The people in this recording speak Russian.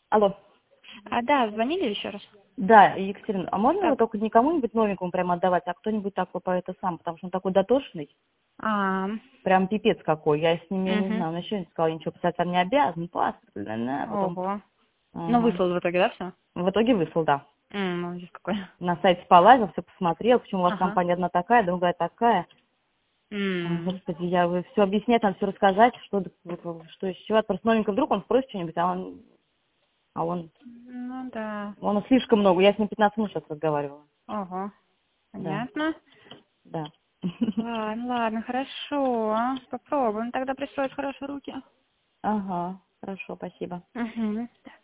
Алло. Да, звонили еще раз? Да, Екатерина, а можно его Так. только не кому-нибудь новенькому прямо отдавать, а кто-нибудь такой по это сам, потому что он такой дотошный, А, прям пипец какой. Я с ним, я не угу. знаю, он еще не сказал, я ничего писать там не обязан, паспорт, потом. Ого. Ну, Ага. выслал в итоге, да, все? В итоге выслал, да. Молодец какой. На сайте полазил, все посмотрел, почему у вас Ага. компания одна такая, другая такая. Ой, господи, я все объяснять, надо все рассказать, что еще. Просто новенький вдруг он спросит что-нибудь, а он Ну, да. слишком много. Я с ним 15 минут сейчас разговаривала. Ого. Да, Понятно. да. Ладно, ладно, хорошо. Попробуем тогда присвоить в хорошие руки. Ага, хорошо, спасибо. Угу.